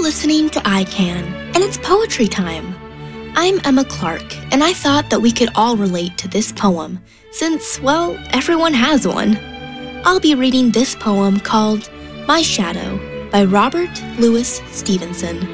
listening to I Can, and it's poetry time. I'm Emma Clark, and I thought that we could all relate to this poem, since, well, everyone has one. I'll be reading this poem called My Shadow by Robert Louis Stevenson.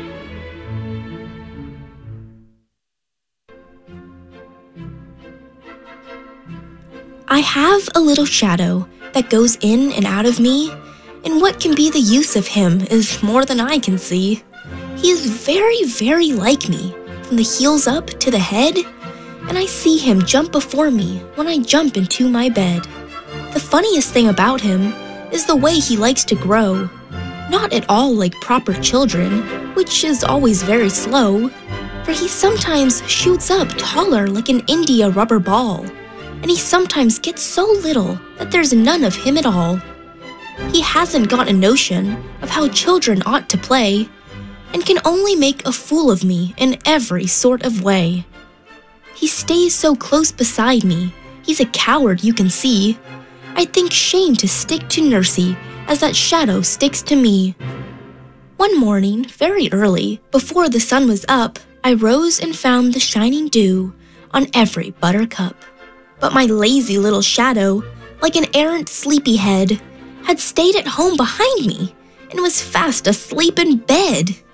I have a little shadow that goes in and out of me, and what can be the use of him is more than I can see. He is very, very like me, from the heels up to the head, and I see him jump before me when I jump into my bed. The funniest thing about him is the way he likes to grow. Not at all like proper children, which is always very slow, for he sometimes shoots up taller like an India rubber ball, and he sometimes gets so little that there's none of him at all. He hasn't got a notion of how children ought to play, and can only make a fool of me in every sort of way. He stays so close beside me, he's a coward you can see. I think shame to stick to Nursey as that shadow sticks to me. One morning, very early, before the sun was up, I rose and found the shining dew on every buttercup. But my lazy little shadow, like an errant sleepyhead, had stayed at home behind me and was fast asleep in bed.